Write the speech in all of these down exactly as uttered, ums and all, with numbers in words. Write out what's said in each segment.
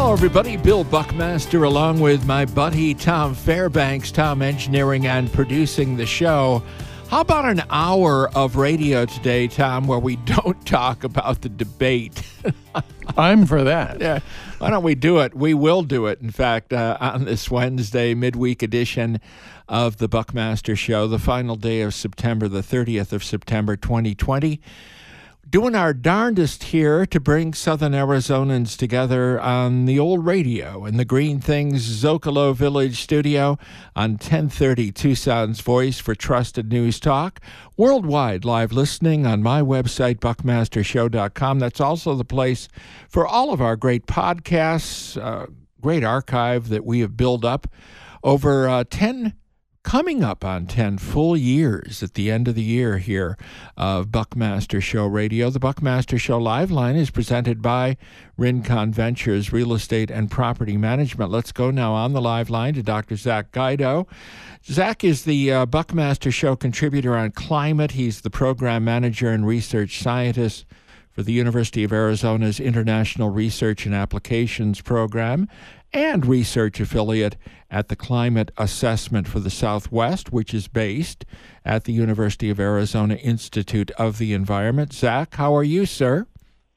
Hello, everybody. Bill Buckmaster along with my buddy Tom Fairbanks, Tom engineering and producing the show. How about an hour of radio today, Tom, where we don't talk about the debate? I'm for that. Yeah. Why don't we do it? We will do it, in fact, uh, on this Wednesday midweek edition of the Buckmaster Show, the final day of September, the thirtieth of September, twenty twenty. Doing our darndest here to bring Southern Arizonans together on the old radio in the Green Things Zocalo Village studio on ten thirty Tucson's Voice for Trusted News Talk. Worldwide live listening on my website, buckmaster show dot com. That's also the place for all of our great podcasts, uh, great archive that we have built up over uh, ten coming up on ten full years at the end of the year here of Buckmaster Show Radio. The Buckmaster Show Live Line is presented by Rincon Ventures Real Estate and Property Management. Let's go now on the live line to Doctor Zach Guido. Zach is the uh, Buckmaster Show contributor on climate. He's the program manager and research scientist for the University of Arizona's International Research and Applications Program and research affiliate at the Climate Assessment for the Southwest, which is based at the University of Arizona Institute of the Environment. Zach, how are you, sir?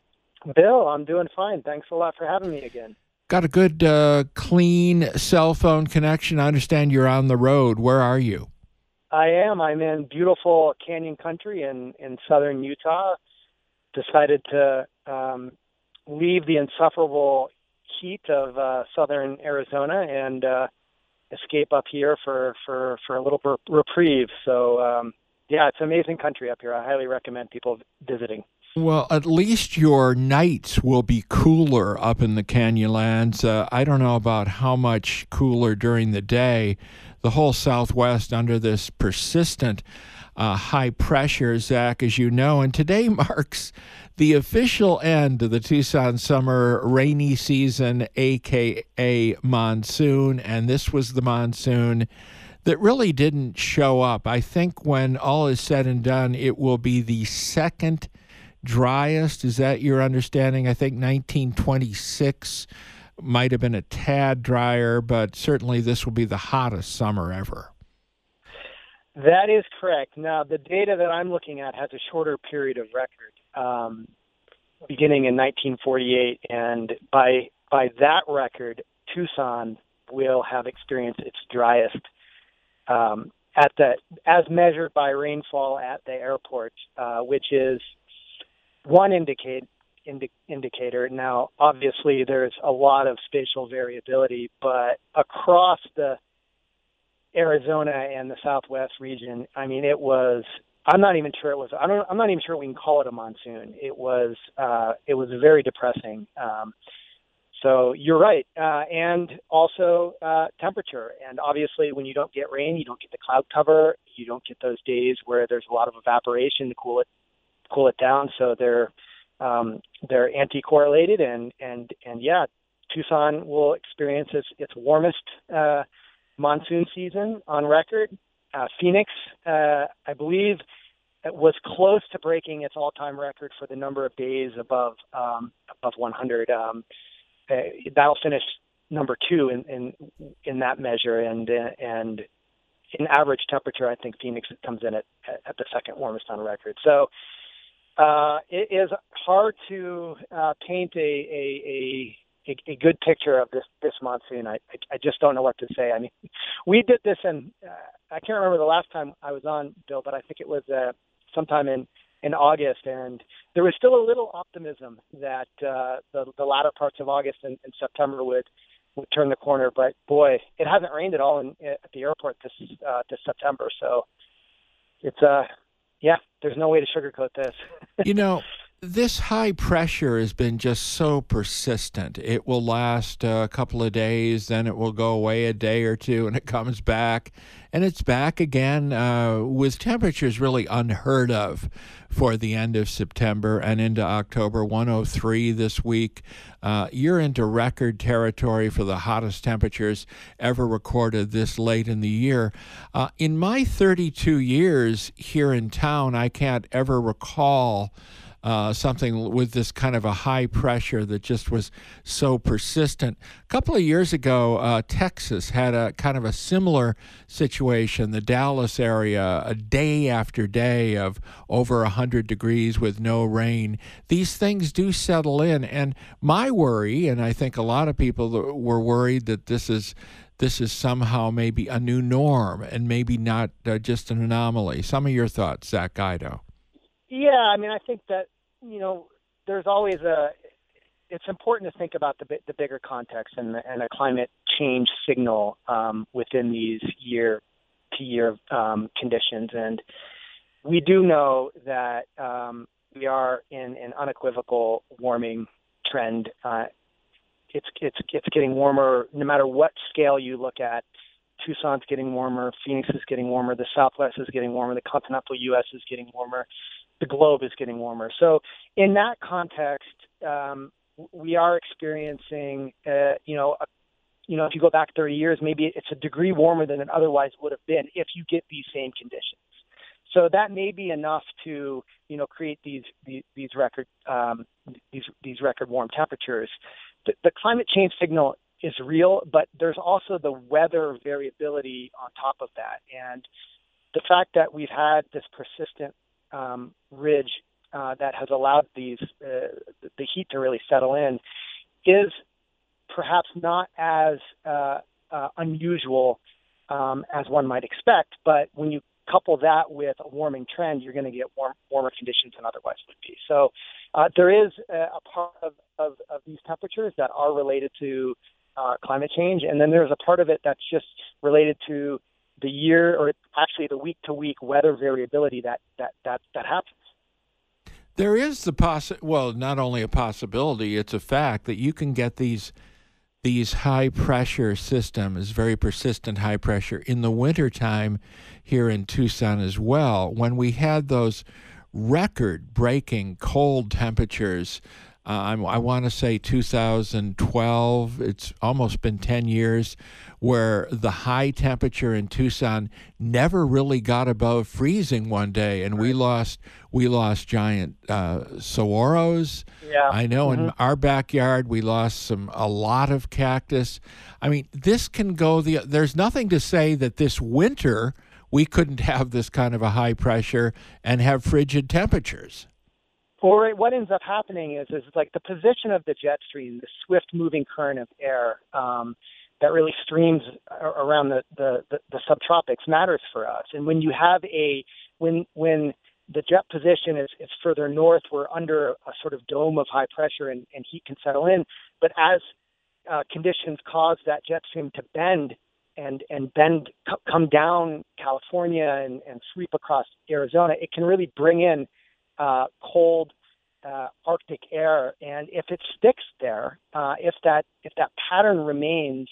Bill, I'm doing fine. Thanks a lot for having me again. Got a good, uh, clean cell phone connection. I understand you're on the road. Where are you? I am. I'm in beautiful canyon country in, in southern Utah. Decided to um, leave the insufferable heat of uh, southern Arizona and uh, escape up here for, for, for a little reprieve. So, um, yeah, it's an amazing country up here. I highly recommend people visiting. Well, at least your nights will be cooler up in the Canyonlands. Uh, I don't know about how much cooler during the day. The whole Southwest under this persistent uh, high pressure, Zach, as you know, and today marks the official end of the Tucson summer rainy season, a k a monsoon, and this was the monsoon that really didn't show up. I think when all is said and done, it will be the second driest. Is that your understanding? I think nineteen twenty-six might have been a tad drier, but certainly this will be the hottest summer ever. That is correct. Now, the data that I'm looking at has a shorter period of record, um, beginning in nineteen forty-eight, and by by that record, Tucson will have experienced its driest um, at the as measured by rainfall at the airport, uh, which is one indicate, indi- indicator. Now, obviously, there's a lot of spatial variability, but across the Arizona and the Southwest region, I mean, it was, I'm not even sure it was, I don't, I'm not even sure we can call it a monsoon. It was, uh, it was very depressing. Um, so you're right. Uh, and also, uh, temperature. And obviously when you don't get rain, you don't get the cloud cover, you don't get those days where there's a lot of evaporation to cool it, cool it down. So they're, um, they're anti-correlated and, and, and yeah, Tucson will experience its, its warmest, uh, monsoon season on record. Uh, Phoenix, uh, I believe, was close to breaking its all-time record for the number of days above um, above one hundred. Um, uh, that'll finish number two in, in in that measure, and uh, and in average temperature, I think Phoenix comes in at at the second warmest on record. So uh, it is hard to uh, paint a a, a A, a good picture of this this monsoon. I, I I just don't know what to say. I mean, we did this, and uh, I can't remember the last time I was on, Bill, but I think it was uh, sometime in, in August, and there was still a little optimism that uh, the the latter parts of August and, and September would would turn the corner. But boy, it hasn't rained at all in, at the airport this uh, this September. So it's uh yeah, there's no way to sugarcoat this. You know, this high pressure has been just so persistent. It will last a couple of days, then it will go away a day or two, and it comes back, and it's back again uh, with temperatures really unheard of for the end of September and into October. one oh three this week. Uh, you're into record territory for the hottest temperatures ever recorded this late in the year. Uh, in my thirty-two years here in town, I can't ever recall uh, something with this kind of a high pressure that just was so persistent. A couple of years ago, uh, Texas had a kind of a similar situation. The Dallas area, a day after day of over one hundred degrees with no rain. These things do settle in. And my worry, and I think a lot of people were worried that this is this is somehow maybe a new norm and maybe not uh, just an anomaly. Some of your thoughts, Zach Guido. Yeah, I mean, I think that, you know, there's always a, it's important to think about the the bigger context and, the, and a climate change signal um, within these year-to-year um, conditions. And we do know that um, we are in an unequivocal warming trend. Uh, it's it's it's getting warmer no matter what scale you look at. Tucson's getting warmer, Phoenix is getting warmer, the Southwest is getting warmer, the continental U S is getting warmer, the globe is getting warmer. So in that context, um, we are experiencing, uh, you know, a, you know, if you go back thirty years, maybe it's a degree warmer than it otherwise would have been if you get these same conditions. So that may be enough to, you know, create these these, these record um, these these record warm temperatures. The, the climate change signal is real, but there's also the weather variability on top of that, and the fact that we've had this persistent um, ridge uh, that has allowed these uh, the heat to really settle in is perhaps not as uh, uh, unusual um, as one might expect. But when you couple that with a warming trend, you're going to get warm, warmer conditions than otherwise would be. So uh, there is a, a part of, of, of these temperatures that are related to uh, climate change, and then there's a part of it that's just related to the year, or actually the week-to-week weather variability that that that, that happens. There is the possi- well, not only a possibility, it's a fact that you can get these these high-pressure systems, very persistent high pressure, in the wintertime here in Tucson as well. When we had those record-breaking cold temperatures, uh, I'm, I want to say two thousand twelve, it's almost been ten years, where the high temperature in Tucson never really got above freezing one day, and we lost we lost giant uh, saguaros. Yeah. I know mm-hmm. in our backyard we lost some a lot of cactus. I mean, this can go the. There's nothing to say that this winter we couldn't have this kind of a high pressure and have frigid temperatures. Or what ends up happening is is like the position of the jet stream, the swift moving current of air um, that really streams around the, the, the, the subtropics matters for us. And when you have a when when the jet position is, is further north, we're under a sort of dome of high pressure and, and heat can settle in. But as uh, conditions cause that jet stream to bend and and bend c- come down California and, and sweep across Arizona, it can really bring in Uh, cold uh, Arctic air, and if it sticks there, uh, if that if that pattern remains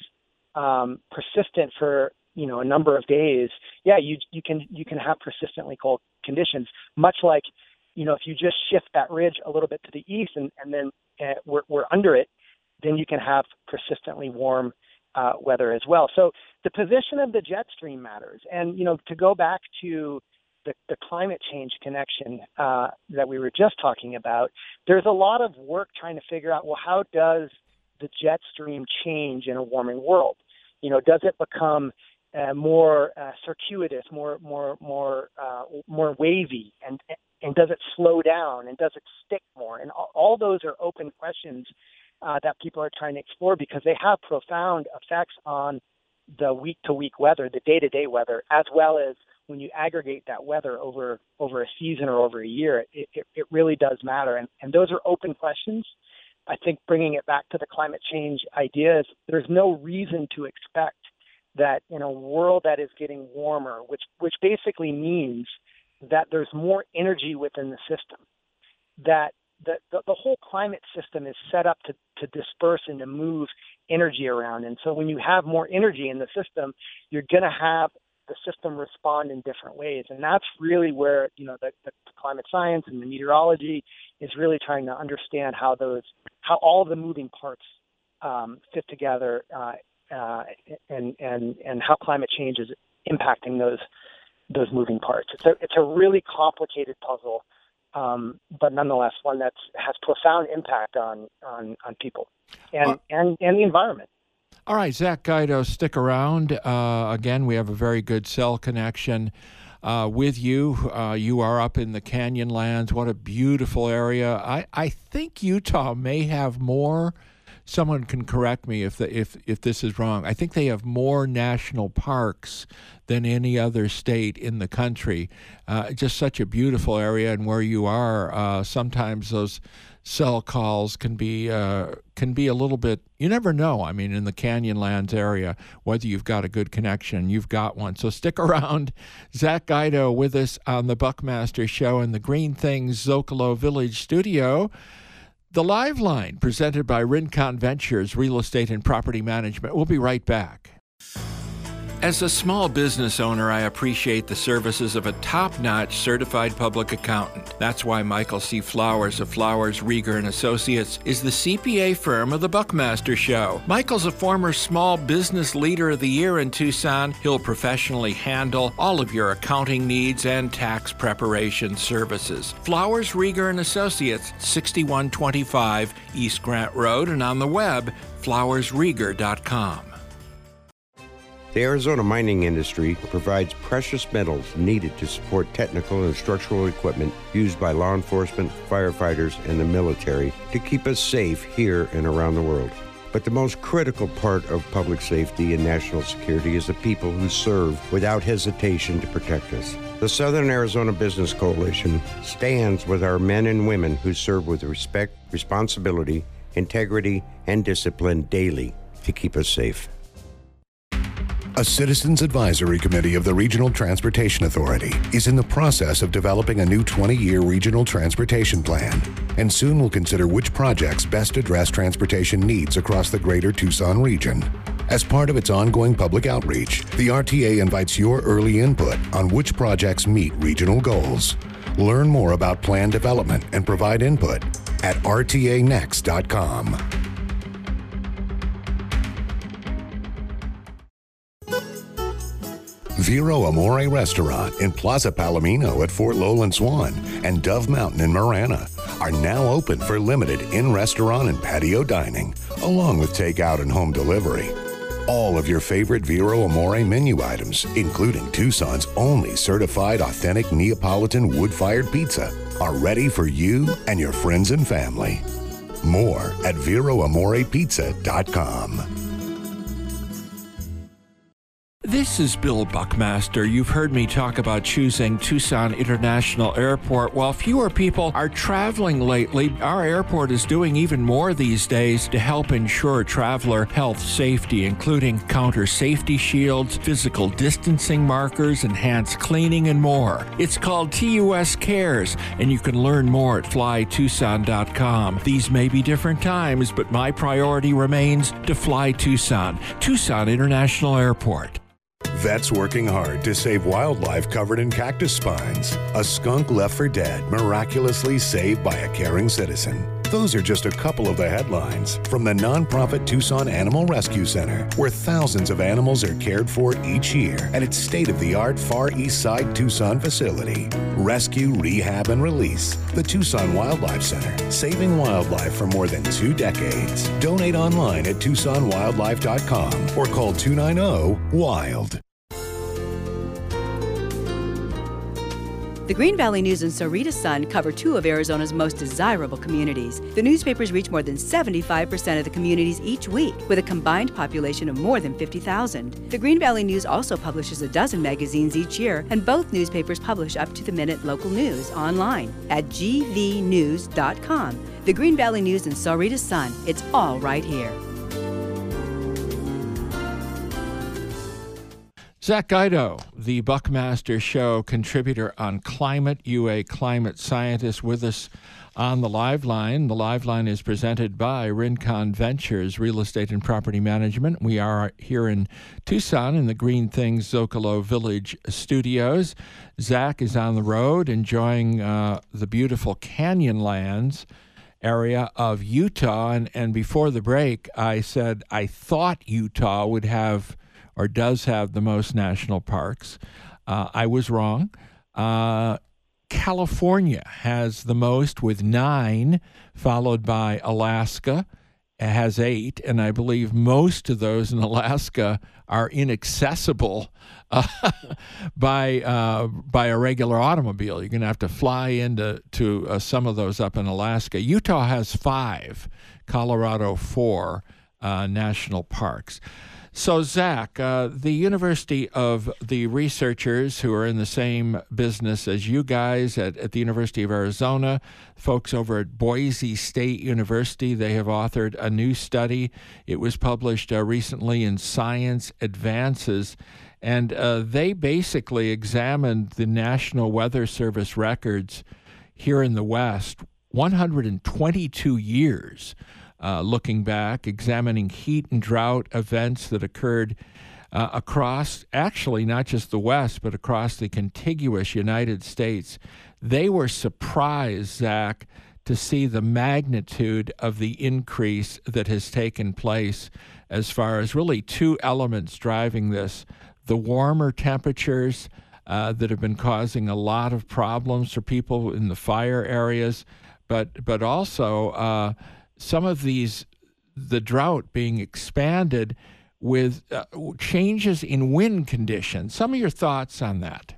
um, persistent for you know a number of days, yeah, you you can you can have persistently cold conditions. Much like you know if you just shift that ridge a little bit to the east and and then uh, we're we're under it, then you can have persistently warm uh, weather as well. So the position of the jet stream matters, and you know to go back to The, the climate change connection uh, that we were just talking about, there's a lot of work trying to figure out, well, how does the jet stream change in a warming world? You know, does it become uh, more uh, circuitous, more more more uh, more wavy, and and does it slow down, and does it stick more? And all, all those are open questions uh, that people are trying to explore because they have profound effects on the week-to-week weather, the day-to-day weather, as well as when you aggregate that weather over over a season or over a year, it, it, it really does matter. And, and those are open questions. I think bringing it back to the climate change ideas, there's no reason to expect that in a world that is getting warmer, which which basically means that there's more energy within the system, that the, the, the whole climate system is set up to, to disperse and to move energy around. And so when you have more energy in the system, you're going to have the system respond in different ways. And that's really where, you know, the, the climate science and the meteorology is really trying to understand how those, how all the moving parts um, fit together uh, uh, and, and, and how climate change is impacting those, those moving parts. It's a, it's a really complicated puzzle um, but nonetheless one that has profound impact on on, on people and, uh, and and the environment. All right, Zach Guido, stick around. Uh, again, we have a very good cell connection uh, with you. Uh, you are up in the Canyonlands. What a beautiful area. I, I think Utah may have more. Someone can correct me if the, if if this is wrong. I think they have more national parks than any other state in the country. Uh, just such a beautiful area, and where you are, uh, sometimes those cell calls can be uh, can be a little bit. You never know. I mean, in the Canyonlands area, whether you've got a good connection. You've got one. So stick around. Zach Guido with us on the Buckmaster Show in the Green Things Zocalo Village studio. The Live Line, presented by Rincon Ventures, Real Estate and Property Management. We'll be right back. As a small business owner, I appreciate the services of a top-notch certified public accountant. That's why Michael C. Flowers of Flowers, Rieger and Associates is the C P A firm of the Buckmaster Show. Michael's a former Small Business Leader of the Year in Tucson. He'll professionally handle all of your accounting needs and tax preparation services. Flowers, Rieger and Associates, sixty-one twenty-five East Grant Road, and on the web, flowers rieger dot com. The Arizona mining industry provides precious metals needed to support technical and structural equipment used by law enforcement, firefighters, and the military to keep us safe here and around the world. But the most critical part of public safety and national security is the people who serve without hesitation to protect us. The Southern Arizona Business Coalition stands with our men and women who serve with respect, responsibility, integrity, and discipline daily to keep us safe. A Citizens Advisory Committee of the Regional Transportation Authority is in the process of developing a new twenty-year regional transportation plan, and soon will consider which projects best address transportation needs across the greater Tucson region. As part of its ongoing public outreach, the R T A invites your early input on which projects meet regional goals. Learn more about plan development and provide input at r t a next dot com. Vero Amore Restaurant in Plaza Palomino at Fort Lowell and Swan and Dove Mountain in Marana are now open for limited in-restaurant and patio dining, along with takeout and home delivery. All of your favorite Vero Amore menu items, including Tucson's only certified authentic Neapolitan wood-fired pizza, are ready for you and your friends and family. More at vero amore pizza dot com. This is Bill Buckmaster. You've heard me talk about choosing Tucson International Airport. While fewer people are traveling lately, our airport is doing even more these days to help ensure traveler health safety, including counter safety shields, physical distancing markers, enhanced cleaning, and more. It's called T U S Cares, and you can learn more at fly tucson dot com. These may be different times, but my priority remains to fly Tucson. Tucson International Airport. Vets working hard to save wildlife covered in cactus spines. A skunk left for dead, miraculously saved by a caring citizen. Those are just a couple of the headlines from the nonprofit Tucson Animal Rescue Center, where thousands of animals are cared for each year at its state-of-the-art Far East Side Tucson facility. Rescue, rehab, and release. The Tucson Wildlife Center, saving wildlife for more than two decades. Donate online at tucson wildlife dot com or call two nine zero WILD. The Green Valley News and Sahuarita Sun cover two of Arizona's most desirable communities. The newspapers reach more than seventy-five percent of the communities each week, with a combined population of more than fifty thousand. The Green Valley News also publishes a dozen magazines each year, and both newspapers publish up-to-the-minute local news online at g v news dot com. The Green Valley News and Sahuarita Sun, it's all right here. Zach Guido, the Buckmaster Show contributor on climate, you a climate scientist, with us on the Live Line. The Live Line is presented by Rincon Ventures, Real Estate and Property Management. We are here in Tucson in the Green Things Zocalo Village studios. Zach is on the road enjoying uh, the beautiful Canyonlands area of Utah. And, and before the break, I said I thought Utah would have or does have the most national parks. Uh, I was wrong. Uh, California has the most with nine, followed by Alaska. It has eight, and I believe most of those in Alaska are inaccessible uh, by uh, by a regular automobile. You're going to have to fly into to uh, some of those up in Alaska. Utah has five, Colorado four uh, national parks. So, Zach, uh, the University of the researchers who are in the same business as you guys at, at the University of Arizona, folks over at Boise State University, they have authored a new study. It was published uh, recently in Science Advances, and uh, they basically examined the National Weather Service records here in the West, one hundred twenty-two years. Uh, looking back, examining heat and drought events that occurred uh, across, actually not just the West, but across the contiguous United States. They were surprised, Zach, to see the magnitude of the increase that has taken place as far as really two elements driving this. The warmer temperatures uh, that have been causing a lot of problems for people in the fire areas, but, but also uh, some of these, the drought being expanded with uh, changes in wind conditions. Some of your thoughts on that?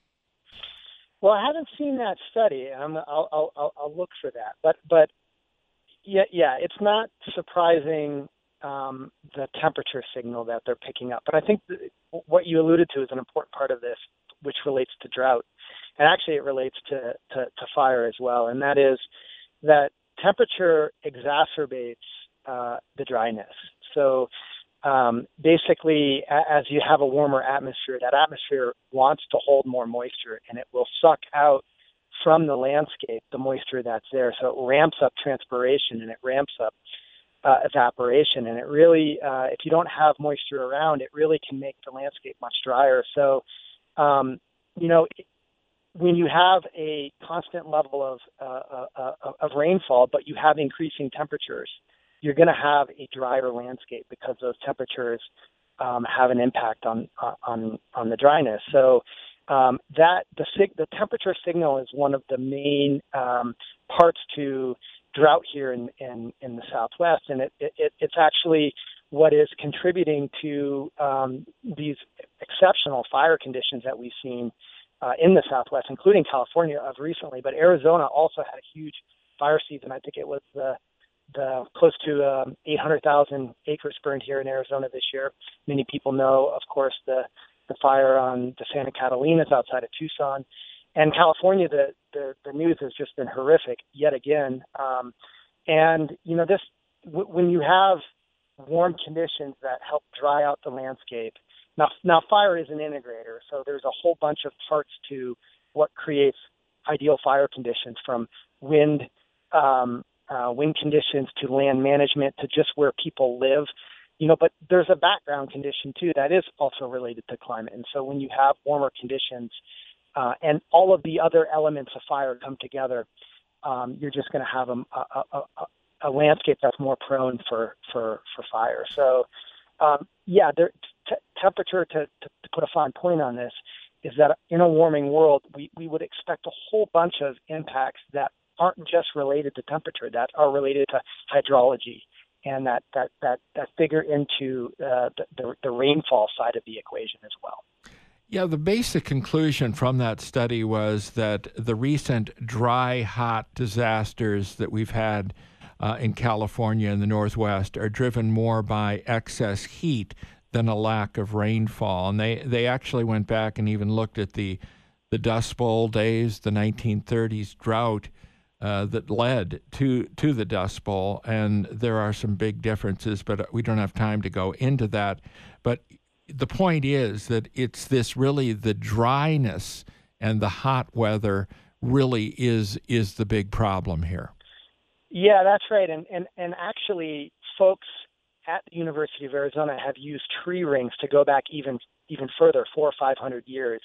Well, I haven't seen that study. I'm, I'll, I'll, I'll look for that. But, but yeah, yeah, it's not surprising um, the temperature signal that they're picking up. But I think th- what you alluded to is an important part of this, which relates to drought, and actually it relates to, to, to fire as well. And that is that temperature exacerbates uh, the dryness. So um, basically, a- as you have a warmer atmosphere, that atmosphere wants to hold more moisture, and it will suck out from the landscape the moisture that's there. So it ramps up transpiration, and it ramps up uh, evaporation. And it really, uh, if you don't have moisture around, it really can make the landscape much drier. So, um, you know, when you have a constant level of uh, uh, of rainfall, but you have increasing temperatures, you're going to have a drier landscape because those temperatures um, have an impact on on on the dryness. So um, that the sig- the temperature signal is one of the main um, parts to drought here in, in, in the Southwest, and it, it it's actually what is contributing to um, these exceptional fire conditions that we've seen Uh, in the Southwest, including California of recently, but Arizona also had a huge fire season. I think it was the, the close to um, eight hundred thousand acres burned here in Arizona this year. Many people know, of course, the, the fire on the Santa Catalinas outside of Tucson. And California, the, the, the news has just been horrific yet again. Um, and, you know, this w- when you have warm conditions that help dry out the landscape, Now, now, fire is an integrator, so there's a whole bunch of parts to what creates ideal fire conditions, from wind, um, uh, wind conditions to land management to just where people live. You know, but there's a background condition too that is also related to climate. And so when you have warmer conditions uh, and all of the other elements of fire come together, um, you're just going to have a, a, a, a landscape that's more prone for for, for fire. So, um, yeah, there. T- temperature, to, to, to put a fine point on this, is that in a warming world, we, we would expect a whole bunch of impacts that aren't just related to temperature, that are related to hydrology, and that that that, that figure into uh, the, the, the rainfall side of the equation as well. Yeah, the basic conclusion from that study was that the recent dry, hot disasters that we've had uh, in California and the Northwest are driven more by excess heat than a lack of rainfall. And they, they actually went back and even looked at the the Dust Bowl days, the nineteen thirties drought uh, that led to to the Dust Bowl. And there are some big differences, but we don't have time to go into that. But the point is that it's this really, the dryness and the hot weather really is is the big problem here. Yeah, that's right. And and, and actually, folks at the University of Arizona have used tree rings to go back even even further, four or five hundred years.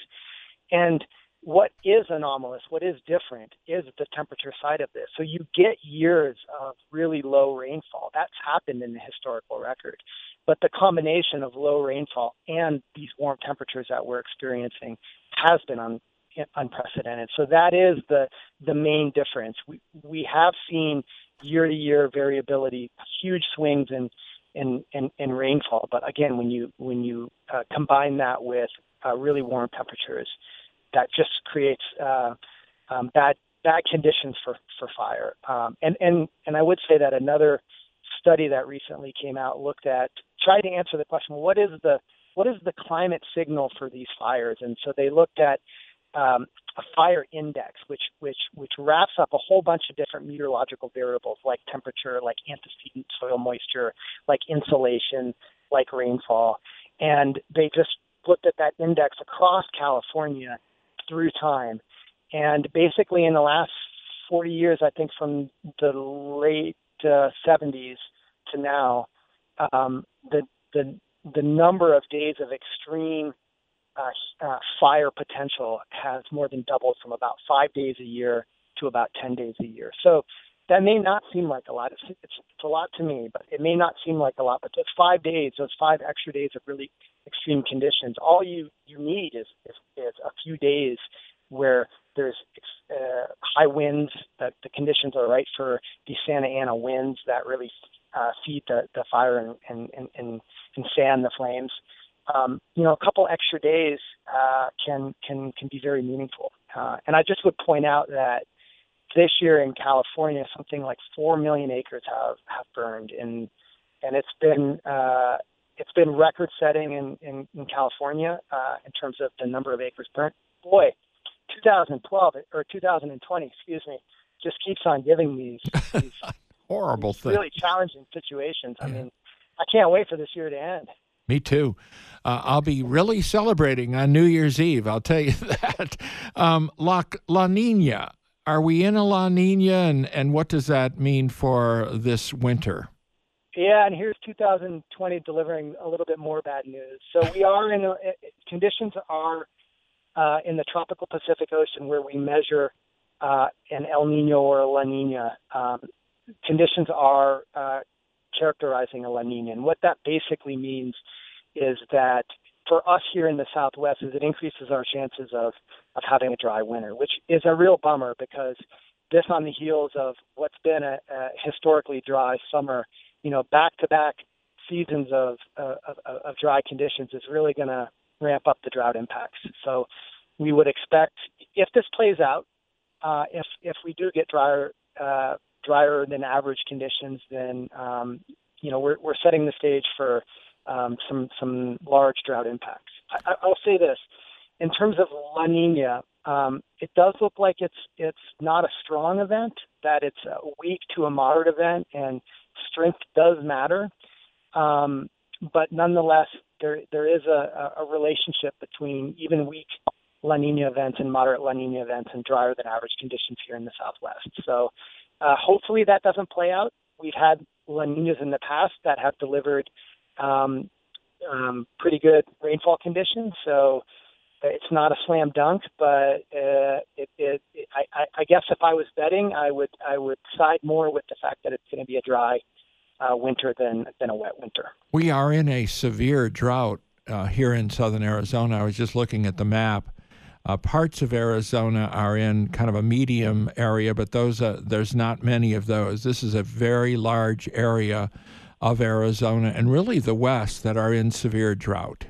And what is anomalous, what is different, is the temperature side of this. So you get years of really low rainfall. That's happened in the historical record. But the combination of low rainfall and these warm temperatures that we're experiencing has been un- unprecedented. So that is the the main difference. We we have seen year to year variability, huge swings in in, in, in rainfall. But again, when you when you uh, combine that with uh, really warm temperatures, that just creates uh, um, bad bad conditions for for fire. Um, and and and I would say that another study that recently came out looked at tried to answer the question: what is the what is the climate signal for these fires? And so they looked at um, a fire index, which which which wraps up a whole bunch of different meteorological variables like temperature, like antecedent soil moisture, like insulation, like rainfall. And they just looked at that index across California through time. And basically in the last forty years, I think from the late uh, seventies to now, um, the, the, the number of days of extreme uh, uh, fire potential has more than doubled from about five days a year to about ten days a year. So that may not seem like a lot. It's, it's, it's a lot to me, but it may not seem like a lot. But those five days, those five extra days of really extreme conditions, all you, you need is, is, is a few days where there's uh, high winds, that the conditions are right for the Santa Ana winds that really uh, feed the, the fire and, and, and, and, and fan the flames. Um, you know, a couple extra days uh, can can can be very meaningful. Uh, and I just would point out that this year in California, something like four million acres have, have burned, and and it's been uh, it's been record setting in, in, in California uh, in terms of the number of acres burnt. Boy, two thousand twelve or two thousand twenty, excuse me, just keeps on giving these, these horrible these thing. really challenging situations. I Yeah. mean, I can't wait for this year to end. Me too. Uh, I'll be really celebrating on New Year's Eve. I'll tell you that. Um, La, La Nina. Are we in a La Nina, and, and what does that mean for this winter? Yeah, and here's two thousand twenty delivering a little bit more bad news. So we are in a, conditions are uh, in the tropical Pacific Ocean where we measure uh, an El Nino or a La Nina. Um, conditions are uh, characterizing a La Nina, and what that basically means is that for us here in the Southwest, is it increases our chances of, of having a dry winter, which is a real bummer because this on the heels of what's been a, a historically dry summer, you know, back-to-back seasons of, uh, of, of dry conditions is really going to ramp up the drought impacts. So we would expect, if this plays out, uh, if if we do get drier uh, drier than average conditions, then um, you know we're we're setting the stage for um, some some large drought impacts. I, I'll say this: in terms of La Nina, um, it does look like it's it's not a strong event; that it's a weak to a moderate event, and strength does matter. Um, but nonetheless, there there is a, a relationship between even weak La Nina events and moderate La Nina events and drier than average conditions here in the Southwest. So uh, hopefully that doesn't play out. We've had La Ninas in the past that have delivered um, um, pretty good rainfall conditions. So it's not a slam dunk, but uh, it, it, it, I, I guess if I was betting, I would I would side more with the fact that it's going to be a dry uh, winter than than a wet winter. We are in a severe drought uh, here in southern Arizona. I was just looking at the map. Uh, parts of Arizona are in kind of a medium area, but those uh, there's not many of those. This is a very large area of Arizona and really the West that are in severe drought.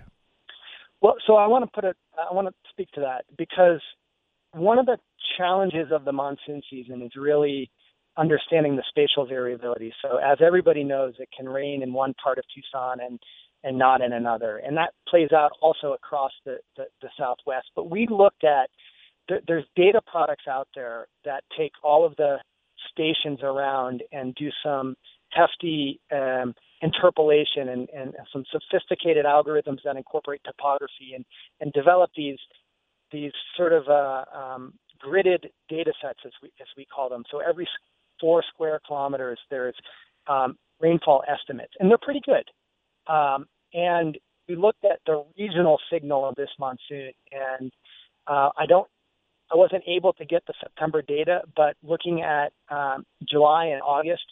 Well, so I want to put it. I want to speak to that because one of the challenges of the monsoon season is really understanding the spatial variability. So as everybody knows, it can rain in one part of Tucson and and not in another. And that plays out also across the, the, the Southwest. But we looked at, there, there's data products out there that take all of the stations around and do some hefty um, interpolation and, and some sophisticated algorithms that incorporate topography and, and develop these these sort of uh, um, gridded data sets, as we, as we call them. So every four square kilometers, there's um, rainfall estimates, and they're pretty good. Um, and we looked at the regional signal of this monsoon, and uh, I don't, I wasn't able to get the September data, but looking at um, July and August,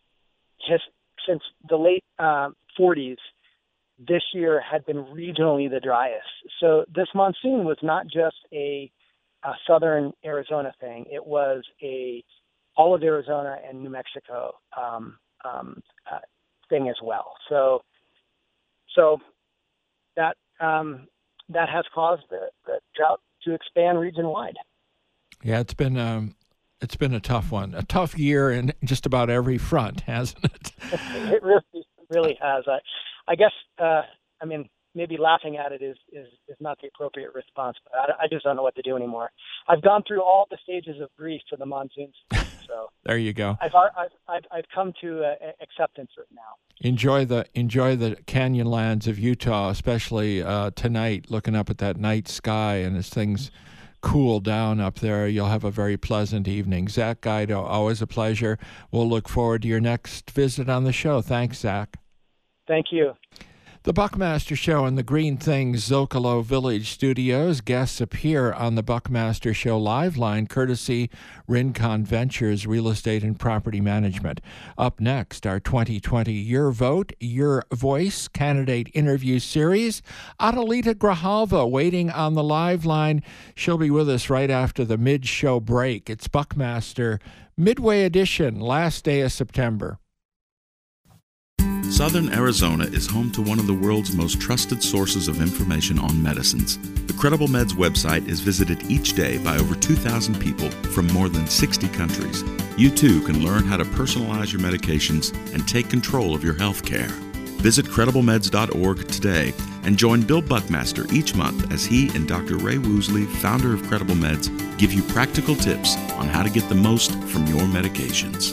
his, since the late uh, forties, this year had been regionally the driest. So this monsoon was not just a a southern Arizona thing. It was a all of Arizona and New Mexico um, um, uh, thing as well. So, so that um, that has caused the, the drought to expand region-wide. Yeah, it's been um, it's been a tough one, a tough year in just about every front, hasn't it? It really, really has. I, I guess. Uh, I mean, maybe laughing at it is, is, is not the appropriate response, but I, I just don't know what to do anymore. I've gone through all the stages of grief for the monsoons, so there you go. I've I've I've, I've come to uh, acceptance of it now. Enjoy the enjoy the canyon lands of Utah, especially uh, tonight. Looking up at that night sky, and as things cool down up there, you'll have a very pleasant evening. Zach Guido, always a pleasure. We'll look forward to your next visit on the show. Thanks, Zach. Thank you. The Buckmaster Show in the Green Things Zocalo Village studios. Guests appear on the Buckmaster Show live line, courtesy Rincon Ventures Real Estate and Property Management. Up next, our twenty twenty Your Vote, Your Voice candidate interview series. Adelita Grijalva waiting on the live line. She'll be with us right after the mid-show break. It's Buckmaster Midway Edition, last day of September. Southern Arizona is home to one of the world's most trusted sources of information on medicines. The Credible Meds website is visited each day by over two thousand people from more than sixty countries. You too can learn how to personalize your medications and take control of your health care. Visit credible meds dot org today and join Bill Buckmaster each month as he and Doctor Ray Woosley, founder of Credible Meds, give you practical tips on how to get the most from your medications.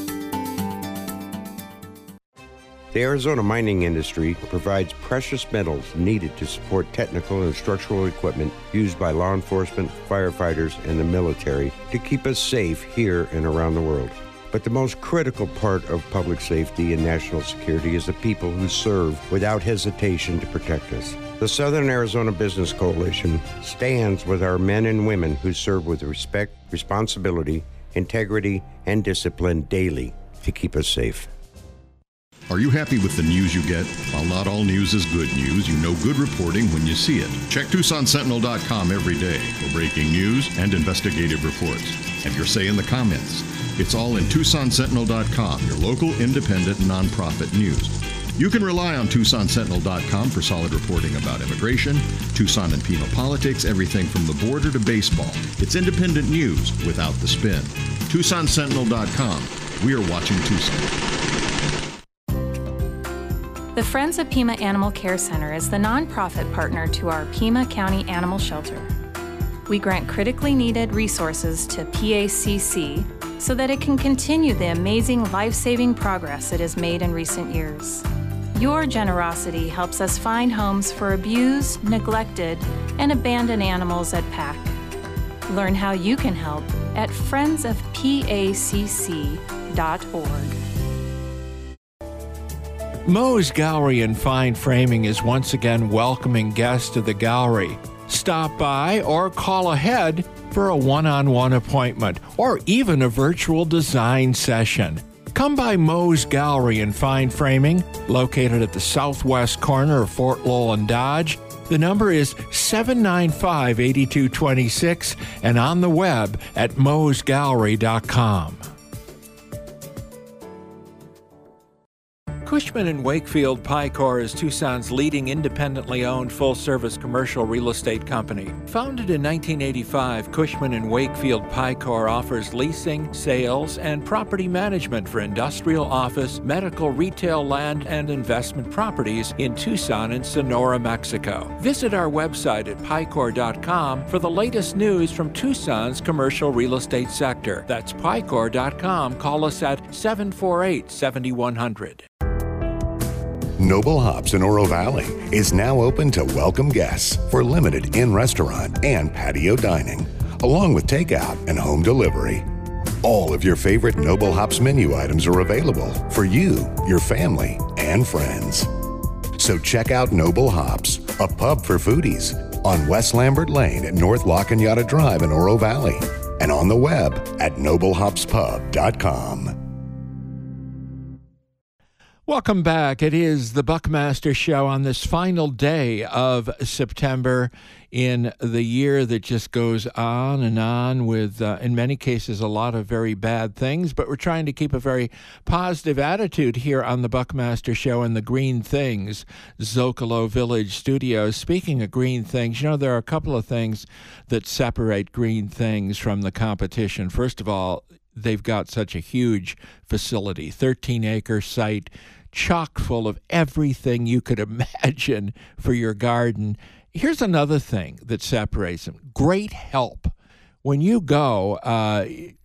The Arizona mining industry provides precious metals needed to support technical and structural equipment used by law enforcement, firefighters, and the military to keep us safe here and around the world. But the most critical part of public safety and national security is the people who serve without hesitation to protect us. The Southern Arizona Business Coalition stands with our men and women who serve with respect, responsibility, integrity, and discipline daily to keep us safe. Are you happy with the news you get? While not all news is good news, you know good reporting when you see it. Check Tucson Sentinel dot com every day for breaking news and investigative reports. Have your say in the comments. It's all in Tucson Sentinel dot com, your local independent nonprofit news. You can rely on Tucson Sentinel dot com for solid reporting about immigration, Tucson and Pima politics, everything from the border to baseball. It's independent news without the spin. Tucson Sentinel dot com. We're watching Tucson. The Friends of Pima Animal Care Center is the nonprofit partner to our Pima County Animal Shelter. We grant critically needed resources to P A C C so that it can continue the amazing life-saving progress it has made in recent years. Your generosity helps us find homes for abused, neglected, and abandoned animals at P A C. Learn how you can help at friends of P A C C dot org. Moe's Gallery and Fine Framing is once again welcoming guests to the gallery. Stop by or call ahead for a one-on-one appointment or even a virtual design session. Come by Moe's Gallery and Fine Framing, located at the southwest corner of Fort Lowell and Dodge. The number is seven nine five, eight two two six and on the web at moes gallery dot com. Cushman and Wakefield Picor is Tucson's leading independently owned full-service commercial real estate company. Founded in nineteen eighty-five, Cushman and Wakefield Picor offers leasing, sales, and property management for industrial, office, medical, retail, land, and investment properties in Tucson and Sonora, Mexico. Visit our website at picor dot com for the latest news from Tucson's commercial real estate sector. That's picor dot com. Call us at seven four eight, seven one zero zero. Noble Hops in Oro Valley is now open to welcome guests for limited in-restaurant and patio dining, along with takeout and home delivery. All of your favorite Noble Hops menu items are available for you, your family, and friends. So check out Noble Hops, a pub for foodies, on West Lambert Lane at North La Cañada Drive in Oro Valley, and on the web at noble hops pub dot com. Welcome back. It is the Buckmaster Show on this final day of September in the year that just goes on and on with, uh, in many cases, a lot of very bad things. But we're trying to keep a very positive attitude here on the Buckmaster Show in the Green Things Zocalo Village Studios. Speaking of green things, you know, there are a couple of things that separate Green Things from the competition. First of all, they've got such a huge facility, thirteen-acre site, chock full of everything you could imagine for your garden. Here's another thing that separates them. Great help. When you go, uh,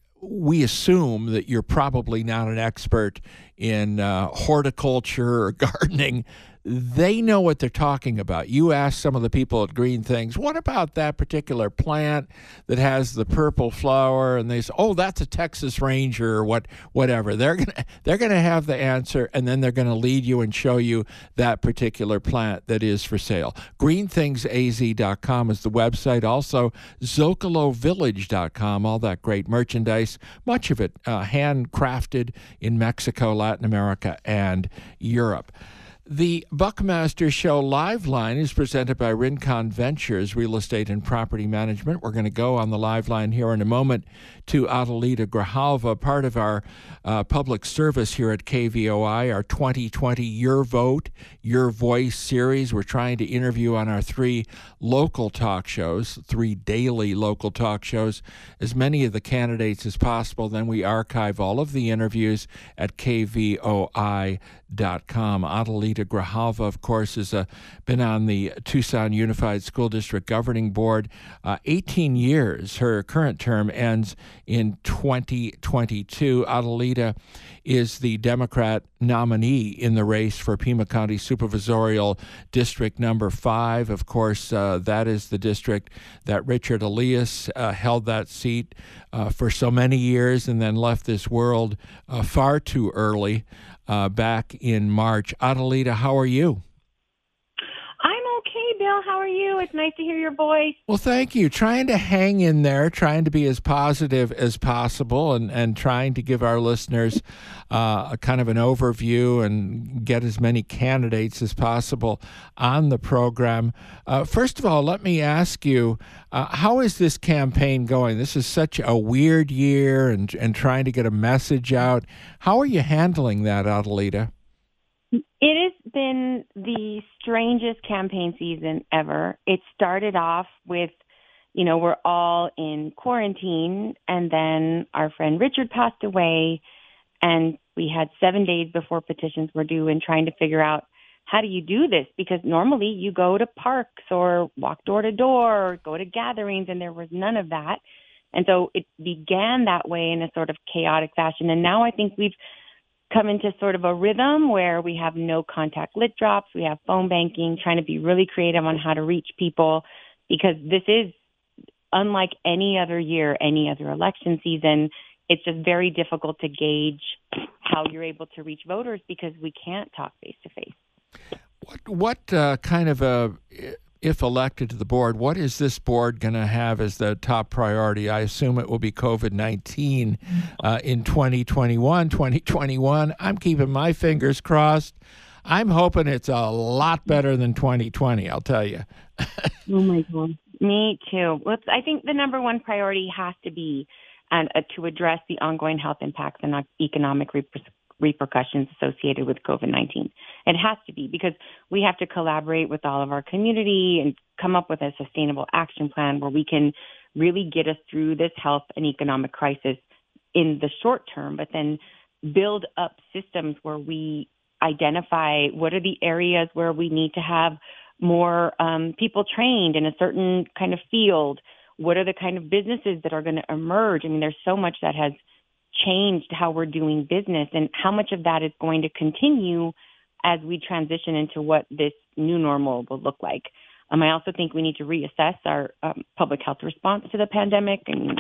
we assume that you're probably not an expert in uh, horticulture or gardening. They know what they're talking about. You ask some of the people at Green Things, what about that particular plant that has the purple flower? And they say, oh, that's a Texas Ranger or what, whatever. They're gonna they're gonna have the answer, and then they're gonna lead you and show you that particular plant that is for sale. green things a z dot com is the website. Also, zocalo village dot com, all that great merchandise, much of it uh, handcrafted in Mexico, Latin America, and Europe. The Buckmaster Show live line is presented by Rincon Ventures, Real Estate and Property Management. We're going to go on the live line here in a moment to Adelita Grijalva, part of our uh, public service here at K V O I, our twenty twenty Your Vote, Your Voice series. We're trying to interview on our three local talk shows, three daily local talk shows, as many of the candidates as possible. Then we archive all of the interviews at K V O I dot com. Adelita Grijalva, of course, has uh, been on the Tucson Unified School District Governing Board uh, eighteen years. Her current term ends in twenty twenty-two. Adelita is the Democrat nominee in the race for Pima County Supervisorial District Number Five. Of course, uh, that is the district that Richard Elias uh, held that seat uh, for so many years and then left this world uh, far too early. Uh, back in March. Adelita, how are you? I'm okay, Bill. How are you? It's nice to hear your voice. Well, thank you. Trying to hang in there, trying to be as positive as possible, and, and trying to give our listeners uh, a kind of an overview and get as many candidates as possible on the program. Uh, first of all, let me ask you, uh, how is this campaign going? This is such a weird year and, and trying to get a message out. How are you handling that, Adelita? It has been the strangest campaign season ever. It started off with, you know, we're all in quarantine, and then our friend Richard passed away, and we had seven days before petitions were due and trying to figure out, how do you do this? Because normally you go to parks or walk door to door or go to gatherings, and there was none of that. And so it began that way in a sort of chaotic fashion. And now I think we've come into sort of a rhythm where we have no contact lit drops, we have phone banking, trying to be really creative on how to reach people, because this is unlike any other year, any other election season. It's just very difficult to gauge how you're able to reach voters because we can't talk face to face. What what uh, kind of a, if elected to the board, what is this board going to have as the top priority? I assume it will be COVID nineteen uh, in twenty twenty-one, twenty twenty-one. I'm keeping my fingers crossed. I'm hoping it's a lot better than twenty twenty, I'll tell you. Oh, my God. Me too. Well, I think the number one priority has to be and, uh, to address the ongoing health impacts and economic repercussions. repercussions associated with COVID nineteen. It has to be, because we have to collaborate with all of our community and come up with a sustainable action plan where we can really get us through this health and economic crisis in the short term, but then build up systems where we identify what are the areas where we need to have more um, people trained in a certain kind of field. What are the kind of businesses that are going to emerge? I mean, there's so much that has changed how we're doing business, and how much of that is going to continue as we transition into what this new normal will look like. Um, I also think we need to reassess our um, public health response to the pandemic, and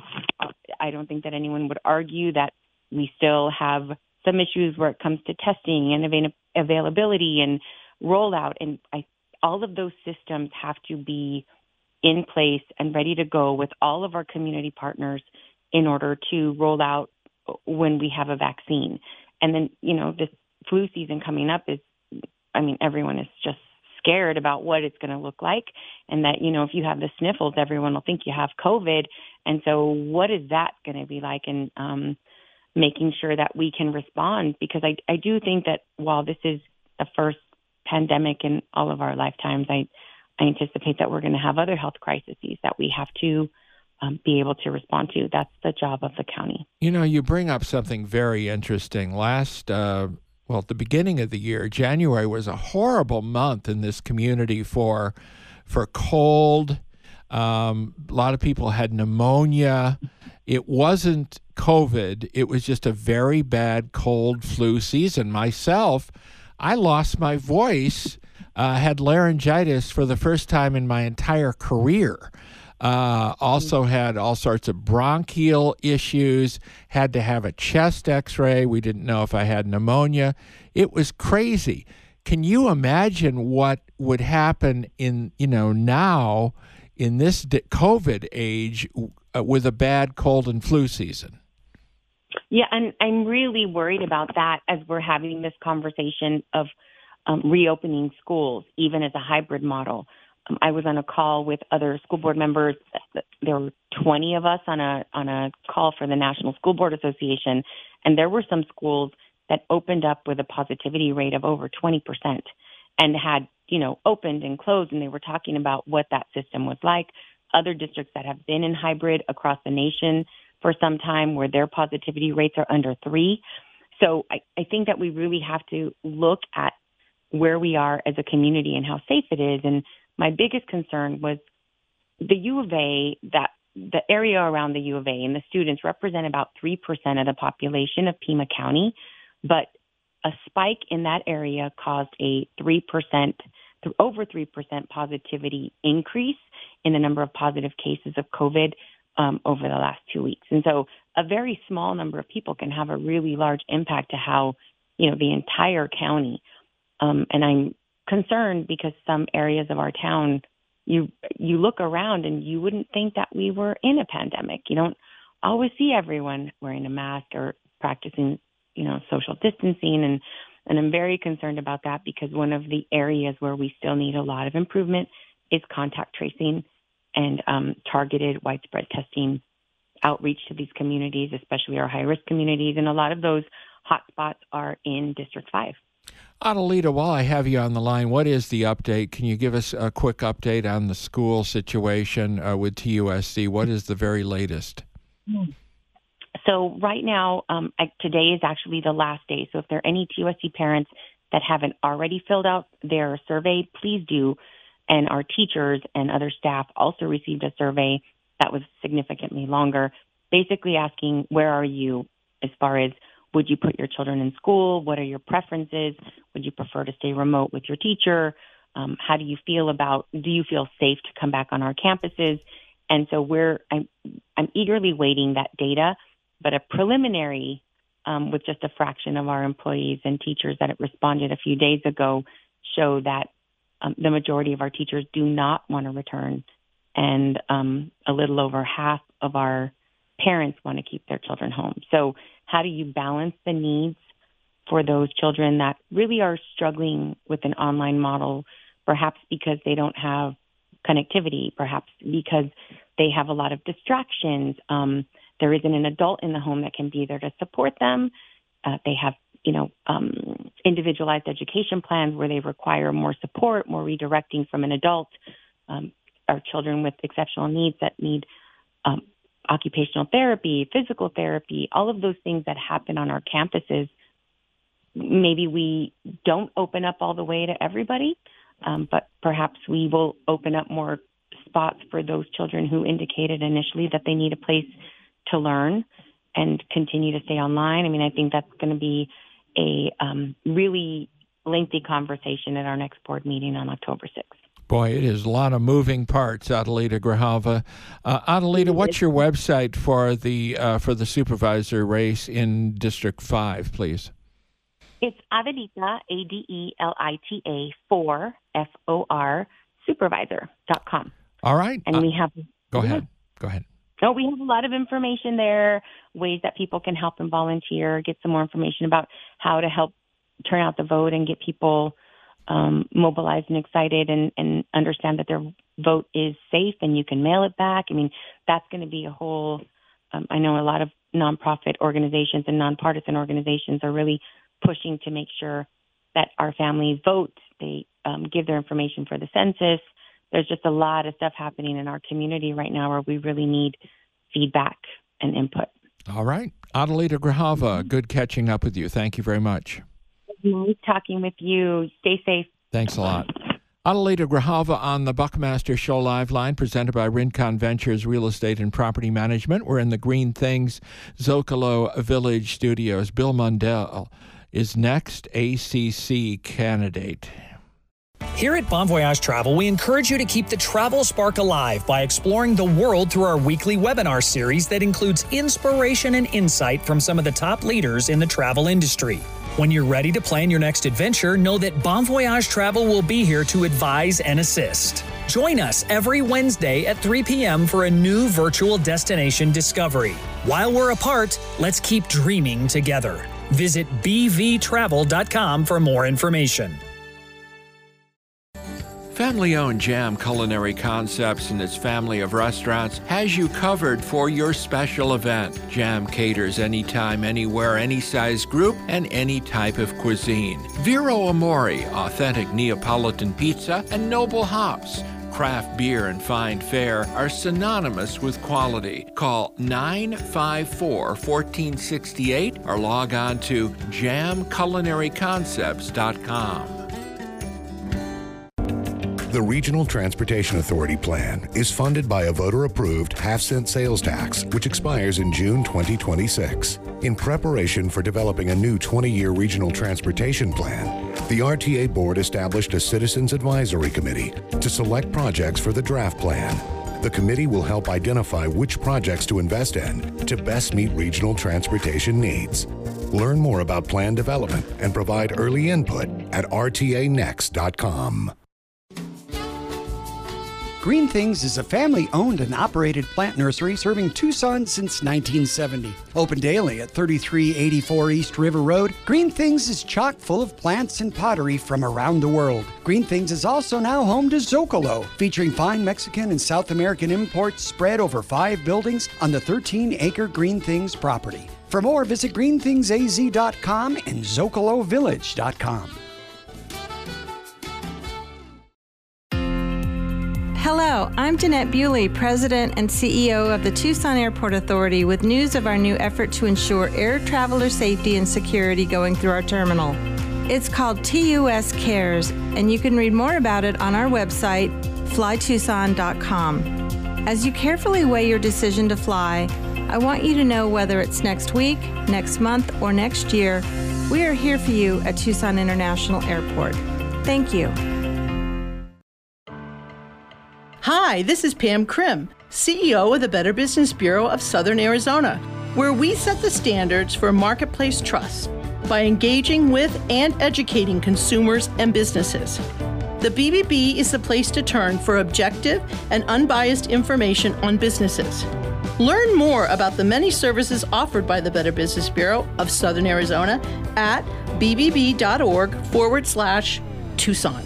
I don't think that anyone would argue that we still have some issues where it comes to testing and avail- availability and rollout, and I, all of those systems have to be in place and ready to go with all of our community partners in order to roll out when we have a vaccine. And then, you know, this flu season coming up is, I mean, everyone is just scared about what it's going to look like, and that, you know, if you have the sniffles, everyone will think you have COVID. And so what is that going to be like? And um, making sure that we can respond, because I, I do think that while this is the first pandemic in all of our lifetimes, I, I anticipate that we're going to have other health crises that we have to um, be able to respond to. That's the job of the county. You know, you bring up something very interesting. Last, uh, well, at the beginning of the year, January was a horrible month in this community for, for cold. Um, a lot of people had pneumonia. It wasn't COVID. It was just a very bad cold flu season. Myself, I lost my voice, uh, had laryngitis for the first time in my entire career. Uh, also had all sorts of bronchial issues, had to have a chest x-ray. We didn't know if I had pneumonia. It was crazy. Can you imagine what would happen in, you know, now in this COVID age uh, with a bad cold and flu season? Yeah, and I'm really worried about that as we're having this conversation of um, reopening schools, even as a hybrid model. Um, I was on a call with other school board members. There were twenty of us on a on a call for the National School Board Association, and there were some schools that opened up with a positivity rate of over twenty percent and had, you know, opened and closed, and they were talking about what that system was like. Other districts that have been in hybrid across the nation for some time where their positivity rates are under three. So I, I think that we really have to look at where we are as a community and how safe it is. And my biggest concern was the U of A, that the area around the U of A and the students represent about three percent of the population of Pima County, but a spike in that area caused a three percent, over three percent positivity increase in the number of positive cases of COVID um, over the last two weeks. And so a very small number of people can have a really large impact to how, you know, the entire county. Um, and I'm concerned because some areas of our town, you you look around and you wouldn't think that we were in a pandemic. You don't always see everyone wearing a mask or practicing, you know, social distancing. And, and I'm very concerned about that, because one of the areas where we still need a lot of improvement is contact tracing and um, targeted widespread testing, outreach to these communities, especially our high-risk communities. And a lot of those hotspots are in District five. Adelita, while I have you on the line, what is the update? Can you give us a quick update on the school situation uh, with T U S C? What is the very latest? So right now, um, I, today is actually the last day. So if there are any T U S C parents that haven't already filled out their survey, please do. And our teachers and other staff also received a survey that was significantly longer, basically asking, where are you as far as, would you put your children in school? What are your preferences? Would you prefer to stay remote with your teacher? Um, how do you feel about, do you feel safe to come back on our campuses? And so we're, I'm, I'm eagerly waiting that data, but a preliminary um, with just a fraction of our employees and teachers that responded a few days ago show that um, the majority of our teachers do not want to return. And um, a little over half of our parents want to keep their children home. So how do you balance the needs for those children that really are struggling with an online model, perhaps because they don't have connectivity, perhaps because they have a lot of distractions. Um, there isn't an adult in the home that can be there to support them. Uh, they have, you know, um, individualized education plans where they require more support, more redirecting from an adult. Um, our children with exceptional needs that need um, occupational therapy, physical therapy, all of those things that happen on our campuses. Maybe we don't open up all the way to everybody, um, but perhaps we will open up more spots for those children who indicated initially that they need a place to learn and continue to stay online. I mean, I think that's going to be a um, really lengthy conversation at our next board meeting on October sixth. Boy, it is a lot of moving parts, Adelita Grijalva. Uh, Adelita, what's your website for the uh, for the supervisor race in District five, please? It's Adelita, A D E L I T A, four, F O R, supervisor dot com. All right. And uh, we have... Go ahead. Go ahead. No, we have a lot of information there, ways that people can help and volunteer, get some more information about how to help turn out the vote and get people um, mobilized and excited and, and understand that their vote is safe and you can mail it back. I mean, that's going to be a whole, um, I know a lot of nonprofit organizations and nonpartisan organizations are really pushing to make sure that our families vote. They um, give their information for the census. There's just a lot of stuff happening in our community right now where we really need feedback and input. All right. Adelita Grijalva, good catching up with you. Thank you very much. Nice talking with you. Stay safe. Thanks a lot. Adelita Grijalva on the Buckmaster Show Live Line, presented by Rincon Ventures Real Estate and Property Management. We're in the Green Things Zocalo Village Studios. Bill Mundell is next, A C C candidate. Here at Bon Voyage Travel, we encourage you to keep the travel spark alive by exploring the world through our weekly webinar series that includes inspiration and insight from some of the top leaders in the travel industry. When you're ready to plan your next adventure, know that Bon Voyage Travel will be here to advise and assist. Join us every Wednesday at three p.m. for a new virtual destination discovery. While we're apart, let's keep dreaming together. Visit b v travel dot com for more information. Family-owned Jam Culinary Concepts and its family of restaurants has you covered for your special event. Jam caters anytime, anywhere, any size group, and any type of cuisine. Vero Amore, authentic Neapolitan pizza, and Noble Hops, craft beer and fine fare, are synonymous with quality. Call nine five four, one four six eight or log on to jam culinary concepts dot com. The Regional Transportation Authority Plan is funded by a voter-approved half-cent sales tax, which expires in June twenty twenty-six. In preparation for developing a new twenty-year regional transportation plan, the R T A Board established a Citizens Advisory Committee to select projects for the draft plan. The committee will help identify which projects to invest in to best meet regional transportation needs. Learn more about plan development and provide early input at r t a next dot com. Green Things is a family-owned and operated plant nursery serving Tucson since nineteen seventy. Open daily at thirty-three eighty-four East River Road, Green Things is chock full of plants and pottery from around the world. Green Things is also now home to Zocalo, featuring fine Mexican and South American imports spread over five buildings on the thirteen acre Green Things property. For more, visit green things a z dot com and zocalo village dot com. Hello, I'm Jeanette Bewley, President and C E O of the Tucson Airport Authority, with news of our new effort to ensure air traveler safety and security going through our terminal. It's called T U S Cares, and you can read more about it on our website, fly tucson dot com. As you carefully weigh your decision to fly, I want you to know whether it's next week, next month, or next year, we are here for you at Tucson International Airport. Thank you. Hi, this is Pam Krim, C E O of the Better Business Bureau of Southern Arizona, where we set the standards for marketplace trust by engaging with and educating consumers and businesses. The B B B is the place to turn for objective and unbiased information on businesses. Learn more about the many services offered by the Better Business Bureau of Southern Arizona at bbb.org forward slash Tucson.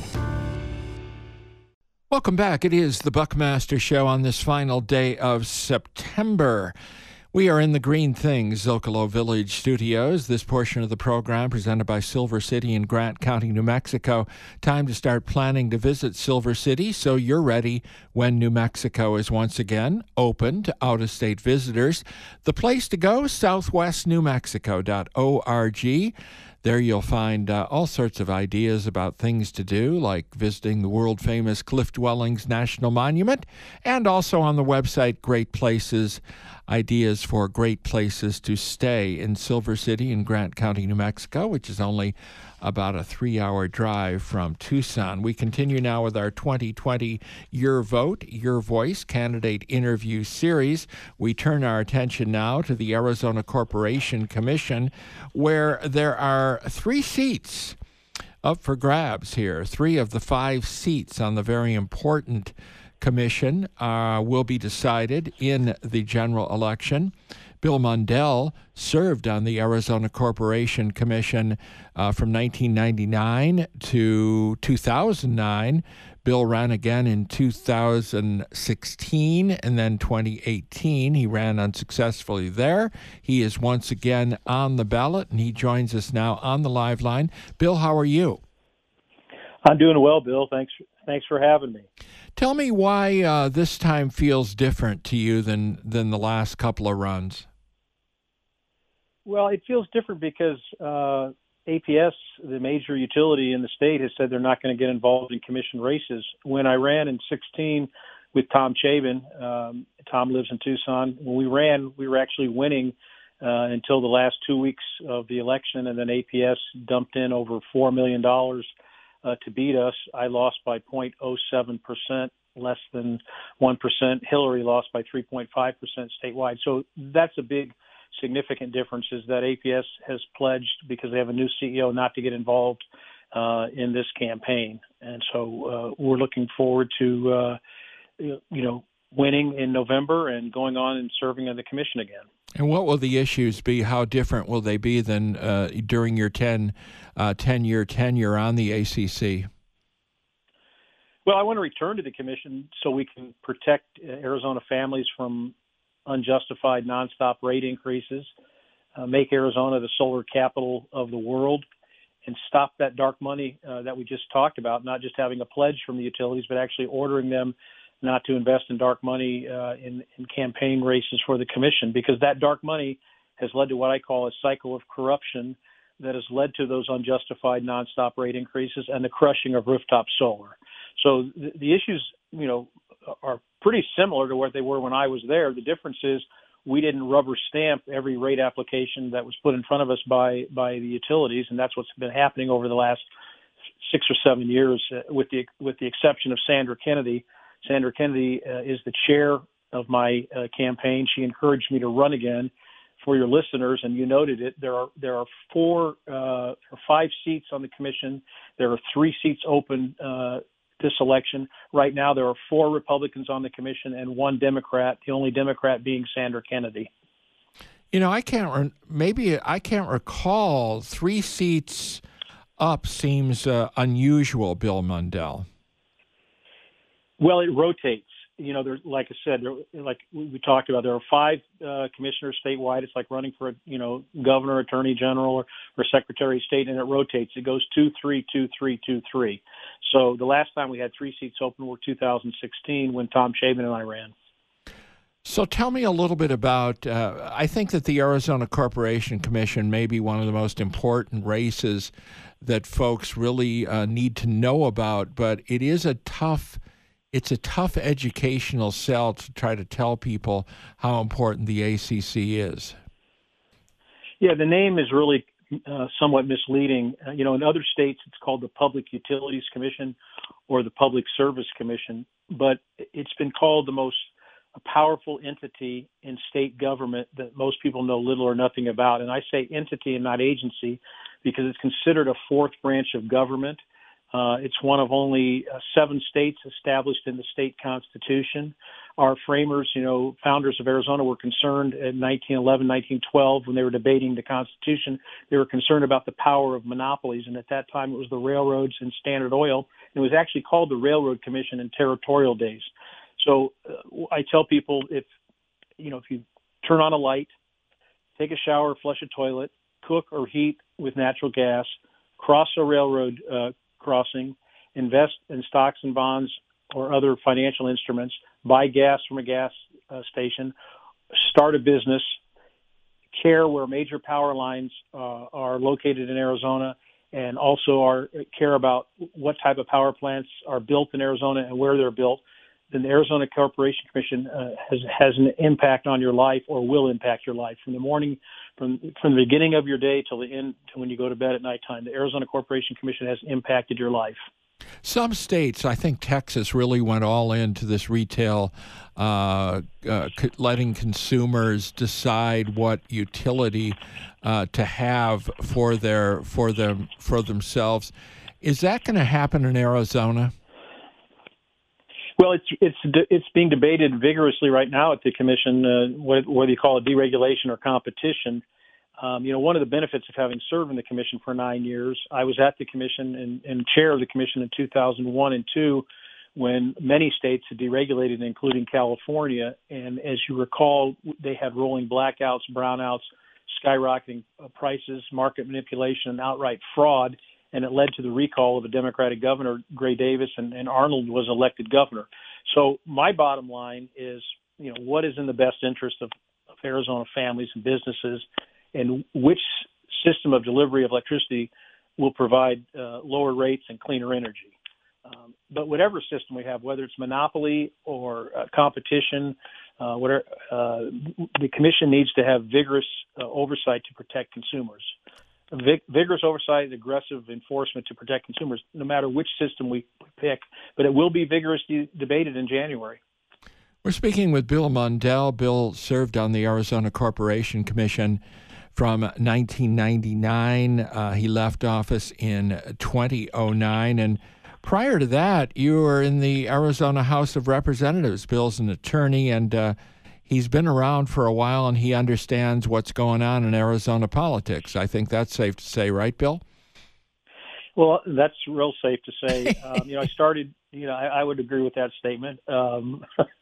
Welcome back. It is the Buckmaster Show on this final day of September. We are in the Green Things Zocalo Village Studios. This portion of the program presented by Silver City in Grant County, New Mexico. Time to start planning to visit Silver City so you're ready when New Mexico is once again open to out-of-state visitors. The place to go, southwest new mexico dot org. There you'll find uh, all sorts of ideas about things to do, like visiting the world-famous Cliff Dwellings National Monument, and also on the website, Great Places, ideas for great places to stay in Silver City in Grant County, New Mexico, which is only about a three-hour drive from Tucson. We continue now with our twenty twenty Your Vote, Your Voice candidate interview series. We turn our attention now to the Arizona Corporation Commission, where there are three seats up for grabs here. Three of the five seats on the very important commission uh, will be decided in the general election Bill Mundell served on the Arizona Corporation Commission uh, from nineteen ninety-nine to two thousand nine. Bill ran again in two thousand sixteen and then twenty eighteen. He ran unsuccessfully there. He is once again on the ballot, and he joins us now on the live line. Bill, how are you? I'm doing well, Bill. Thanks, thanks for having me. Tell me why uh, this time feels different to you than, than the last couple of runs. Well, it feels different because uh, A P S, the major utility in the state, has said they're not going to get involved in commission races. When I ran in sixteen with Tom Chabin, um, Tom lives in Tucson, when we ran, we were actually winning uh, until the last two weeks of the election, and then A P S dumped in over four million dollars uh, to beat us. I lost by zero point zero seven percent, less than one percent. Hillary lost by three point five percent statewide. So that's a big significant difference, is that A P S has pledged, because they have a new C E O, not to get involved uh, in this campaign. And so uh, we're looking forward to, uh, you know, winning in November and going on and serving on the commission again. And what will the issues be? How different will they be than uh, during your ten, uh, ten-year tenure on the A C C? Well, I want to return to the commission so we can protect Arizona families from unjustified nonstop rate increases, uh, make Arizona the solar capital of the world, and stop that dark money uh, that we just talked about, not just having a pledge from the utilities, but actually ordering them not to invest in dark money uh, in, in campaign races for the commission, because that dark money has led to what I call a cycle of corruption that has led to those unjustified nonstop rate increases and the crushing of rooftop solar. So the, the issues, you know, are pretty similar to what they were when I was there. The difference is we didn't rubber stamp every rate application that was put in front of us by by the utilities, and that's what's been happening over the last six or seven years, uh, with the with the exception of Sandra Kennedy. Sandra Kennedy uh, is the chair of my uh, campaign. She encouraged me to run again. For your listeners, and you noted it, there are there are four uh, or five seats on the commission. There are three seats open uh, this election. Right now, there are four Republicans on the commission and one Democrat, the only Democrat being Sandra Kennedy. You know, I can't, re- maybe I can't recall three seats up seems uh, unusual, Bill Mundell. Well, it rotates. You know, there's, like I said, there, like we talked about, there are five uh, commissioners statewide. It's like running for, a, you know, governor, attorney general, or, or secretary of state, and it rotates. It goes two, three, two, three, two, three. So the last time we had three seats open were two thousand sixteen when Tom Chabin and I ran. So tell me a little bit about, uh, I think that the Arizona Corporation Commission may be one of the most important races that folks really uh, need to know about, but it is a tough It's a tough educational sell to try to tell people how important the A C C is. Yeah, the name is really uh, somewhat misleading. Uh, you know, in other states, it's called the Public Utilities Commission or the Public Service Commission, but it's been called the most powerful entity in state government that most people know little or nothing about. And I say entity and not agency because it's considered a fourth branch of government. Uh, it's one of only uh, seven states established in the state constitution. Our framers, you know, founders of Arizona were concerned in nineteen eleven, nineteen twelve, when they were debating the Constitution. They were concerned about the power of monopolies, and at that time it was the railroads and Standard Oil. It was actually called the Railroad Commission in territorial days. So uh, I tell people, if, you know, if you turn on a light, take a shower, flush a toilet, cook or heat with natural gas, cross a railroad uh, crossing, invest in stocks and bonds or other financial instruments, buy gas from a gas uh, station, start a business, care where major power lines uh, are located in Arizona, and also are care about what type of power plants are built in Arizona and where they're built, then the Arizona Corporation Commission uh, has has an impact on your life, or will impact your life from the morning, from from the beginning of your day till the end, to when you go to bed at nighttime. The Arizona Corporation Commission has impacted your life. Some states, I think Texas, really went all into this retail, uh, uh, c- letting consumers decide what utility uh, to have for their for them for themselves. Is that going to happen in Arizona? Well, it's it's it's being debated vigorously right now at the commission, uh, whether you call it deregulation or competition. Um, you know, one of the benefits of having served in the commission for nine years, I was at the commission and, and chair of the commission in two thousand one and two, when many states had deregulated, including California. And as you recall, they had rolling blackouts, brownouts, skyrocketing prices, market manipulation, and outright fraud. And it led to the recall of a Democratic governor, Gray Davis, and, and Arnold was elected governor. So my bottom line is, you know, what is in the best interest of, of Arizona families and businesses, and which system of delivery of electricity will provide uh, lower rates and cleaner energy. Um, but whatever system we have, whether it's monopoly or uh, competition, uh, whatever, uh, the commission needs to have vigorous uh, oversight to protect consumers. Vig- vigorous oversight, aggressive enforcement to protect consumers, no matter which system we pick. But it will be vigorously debated in January. We're speaking with Bill Mundell. Bill served on the Arizona Corporation Commission from nineteen ninety-nine. Uh, he left office in twenty oh nine. And prior to that, you were in the Arizona House of Representatives. Bill's an attorney, and uh, he's been around for a while, and he understands what's going on in Arizona politics. I think that's safe to say, right, Bill? Well, that's real safe to say. um, you know, I started, you know, I, I would agree with that statement. Um,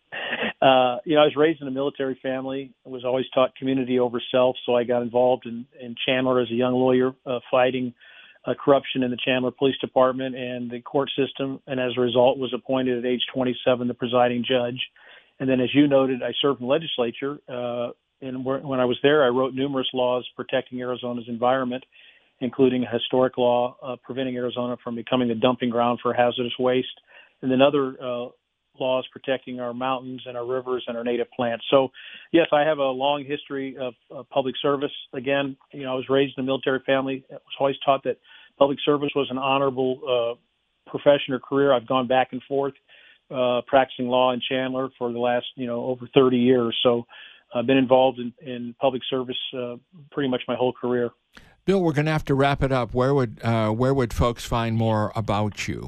uh, you know, I was raised in a military family. I was always taught community over self, so I got involved in, in Chandler as a young lawyer, uh, fighting uh, corruption in the Chandler Police Department and the court system, and as a result was appointed at age twenty-seven the presiding judge. And then, as you noted, I served in the legislature, uh, and when I was there, I wrote numerous laws protecting Arizona's environment, including a historic law uh, preventing Arizona from becoming a dumping ground for hazardous waste, and then other uh, laws protecting our mountains and our rivers and our native plants. So, yes, I have a long history of, of public service. Again, you know, I was raised in a military family. I was always taught that public service was an honorable uh, profession or career. I've gone back and forth uh, practicing law in Chandler for the last, you know, over thirty years. So I've been involved in, in public service uh, pretty much my whole career. Bill, we're going to have to wrap it up. Where would uh, where would folks find more about you?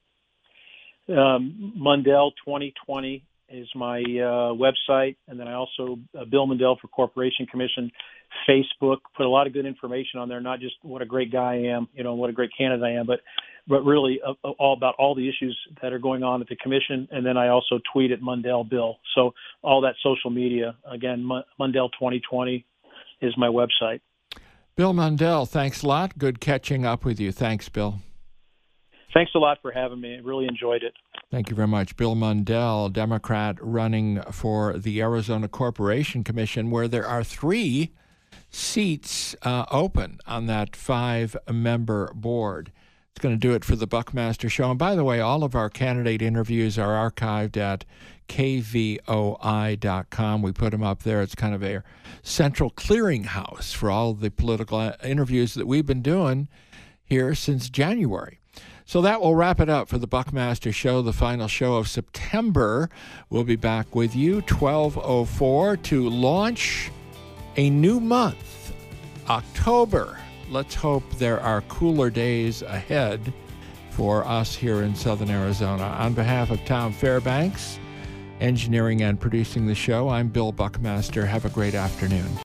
Um, Mundell twenty twenty is my uh, website, and then I also uh, Bill Mundell for Corporation Commission Facebook. Put a lot of good information on there, not just what a great guy I am, you know, what a great candidate I am, but but really uh, all about all the issues that are going on at the commission. And then I also tweet at Mundell Bill. So all that social media, again, M- Mundell twenty twenty is my website. Bill Mundell, thanks a lot. Good catching up with you. Thanks, Bill. Thanks a lot for having me. I really enjoyed it. Thank you very much. Bill Mundell, Democrat running for the Arizona Corporation Commission, where there are three seats uh, open on that five-member board. It's going to do it for the Buckmaster Show. And by the way, all of our candidate interviews are archived at K V O I dot com. We put them up there. It's kind of a central clearinghouse for all the political interviews that we've been doing here since January. So that will wrap it up for the Buckmaster Show, the final show of September. We'll be back with you twelve oh four to launch a new month, October. Let's hope there are cooler days ahead for us here in Southern Arizona. On behalf of Tom Fairbanks, engineering and producing the show, I'm Bill Buckmaster. Have a great afternoon.